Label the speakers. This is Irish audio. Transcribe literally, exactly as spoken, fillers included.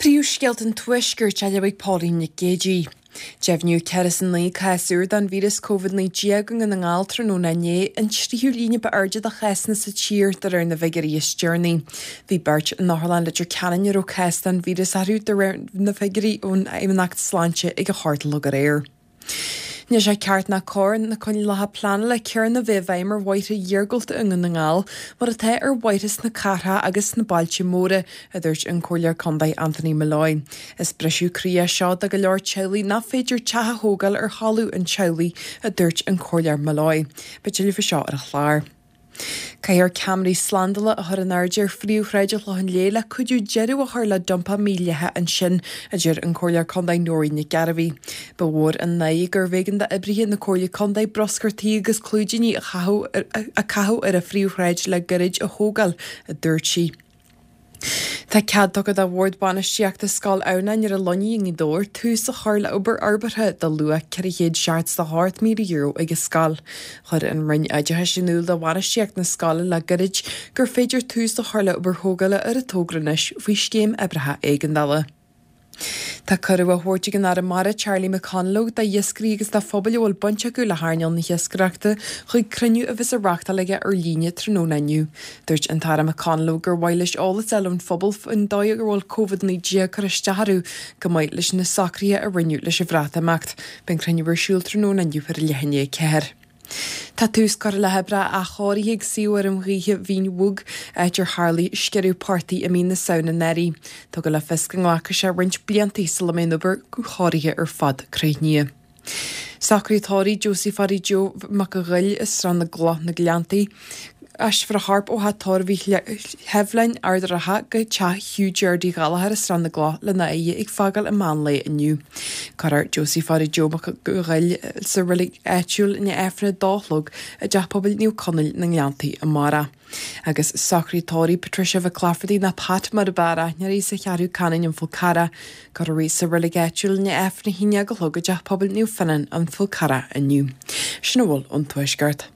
Speaker 1: Príomhsceilt an tuisgur teilebh Pauline Nic Gagey. Jefniu Kerrison Lee Cassur dan virus COVID nineteen an ngáiltra nó na né an tríú líne ba airde a chesna sa tír dar ar na Vigarious Journey. Bhí beirt an Náthlan leidir ceann ar ó ces an virus arú dar na Vigarí ón éimnacht sláinte ag a hartal go réir. Ní sé ceart na cór na chuin letha plan le cear na bheith bhaimar waite dheargult an na ngáil, mar a the ar waitas na cartha agus na bailte móra a dúirt an cóilear condaid Anthony Malloy. Is breisiú cria seo a go leor Chowley na féidir tetha hógal ar hallú an Chowley a dúirt an cóilear Malloy. Betil fa seo ar a chláir. Cair Camry slandala a thar an airdir fríomhreidir le an léile chuidú jeú a thar le dumpa mílethe an sin a dúir an cóilear condaid Nóirí na Garabhí. Ba mhór an naí gur bhégan de ibrithe na cóilear condaid broscartaí agus clúidiní a cathú ar a fríomhreid le gairid a hógal a dúirt sí. Tá cead tugad a bhórd banisteach de scáil anna ar a loníing í dóir tús a charla obair arbarthe de lua ceirichéad seart sa hart mí euro agus scáil. Chud an rinn aideithe sinúil de banisteach na scála le gairid gur féidir tús a charla obair hógala ar a tógranis faoi scéim ibrithe éigandala. Tá curú a thuirte gan ar mara Charlie McConlow da dhioscarí agus tá phobal bhfuil bunte go le háneal na dhioscareachta chuig cruniú a bheits a reachta leige ar líne trónaniu. Dúirt an Tara McConlow gur bhailis álas eile an phobal in dóigh gur bhfuil COVID nineteen chu istearú go mbeidh leis na sacraithe a rinneú leis a bhreathamacht ben cruniúir siúil trónaniu ar lehanné ceir. Tá tús gar le hebra a choirí ag siú ar an ríthe bhín wug éidir Harley sceirú party a mí na saona neri. Tá go le fiscan ghlacha sé rint bliantaí sa le ménobar go choirithe ar fad créithníe. Sacraítáí Josepharí Jo mac a ghuiil is ran na glá na gliantaí. As for a harp ó hatóir bhí heflein ardar a ha go te Hugh Jerdy galahar is ran na glá le na é ag fagal a man le iniu. Carar Josepharí Jo mac a ghuiil sa rilig éitiúil in éfna dálog a deappobil níú conil na gliantaí a mara. Agus Sacraítáí Patricia Clafferty na pat mar a bara narí sa chearú canin an Fulcara gur a sa rilig éitiúil na éfna híine go log a deappobil níú fanan an Fulcara iniu. Sinna bhfuil an tuisgart.